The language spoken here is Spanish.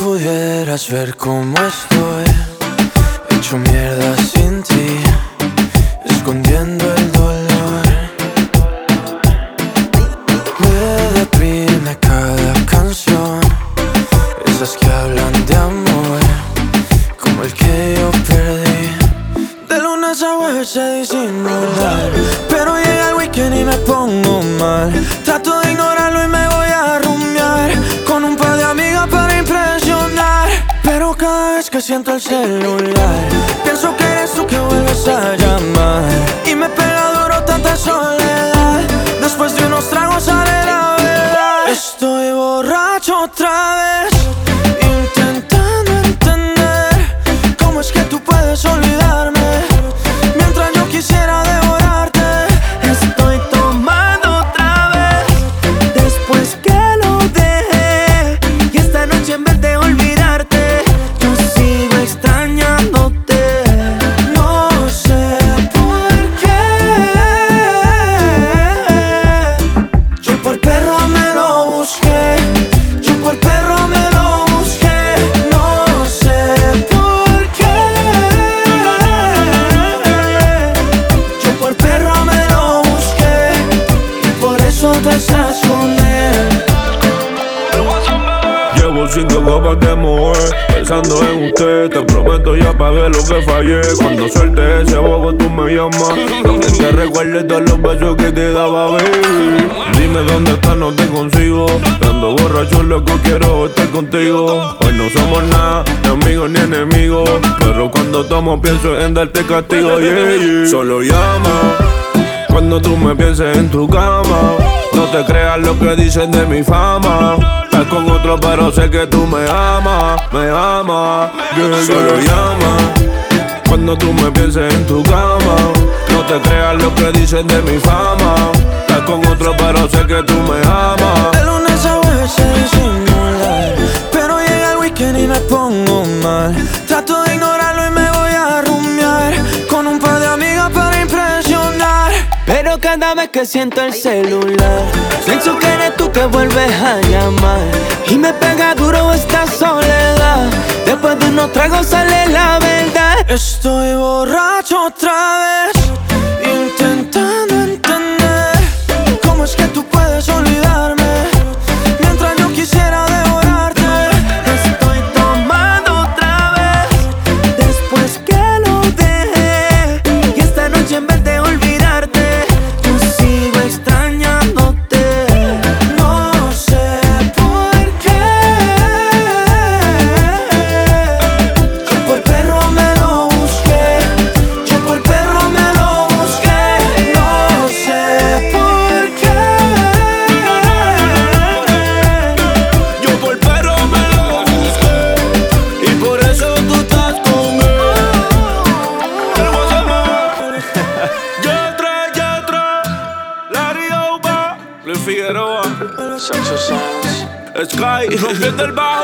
pudieras ver cómo estoy, hecho mierda sin ti, escondiendo el dolor. Me deprime cada canción, esas que hablan de amor, como el que yo perdí. De lunes a jueves sé disimular, pero llega el weekend y me pongo mal. Trato de ignorarlo y me voy a rumbear con un par de amigas para impresionar. Pero cada vez que siento el celular, pienso que eres tú que vuelves a llamar. Y me pega duro tanta soledad, después de unos tragos sale la verdad. Estoy borracho otra vez, intentando entender cómo es que tú puedes olvidarme mientras yo quisiera devorarte. Estoy tomando otra vez, después que lo dejé, y esta noche en vez de olvidarte, yo sigo extrañándote. No sé por qué, yo por perro me lo busqué, yo por perro me lo busqué. No sé por qué, yo por perro me lo busqué, y por eso tú estás con él. Llevo 5 copas de mover, pensando en usted. Te prometo ya pagué lo que fallé. Cuando suelte ese bobo tú me llamas, aunque te recuerde todos los besos que te daba, baby. Dime dónde estás, no te consigo. Ando borracho, loco, quiero estar contigo. Hoy no somos nada, ni amigos ni enemigos, pero cuando tomo pienso en darte castigo, yeah, yeah. Solo llama cuando tú me pienses en tu cama. No te creas lo que dicen de mi fama. Estás con otro pero sé que tú me amas, yeah. Solo llama cuando tú me pienses en tu cama. No te creas lo que dicen de mi fama. Estás con otro pero sé que tú me amas. De lunes a jueves sé disimular, pero llega el weekend y me pongo mal. Trato de ignorarlo y me voy a rumbear con un par de amigas para impresionar. Pero cada vez que siento el celular, pienso que eres tú que vuelves a llamar. Y me pega duro esta soledad, después de unos tragos sale la verdad. Estoy borracho otra vez, intentando entender cómo es que tú puedes olvidarme mientras yo quisiera devorarte. Estoy tomando otra vez, después que lo dejé, y esta noche en vez de olvidarte, yo sigo extrañándote. No sé por qué, yo por perro me lo busqué, yo por perro me lo busqué. No sé por qué, Yo por perro me lo busqué, y por eso tú estás con él. El WhatsApp. Yatra, Larry Oba, Luis Figueroa, Saxo Sounds. Sky, rompiendo el bar.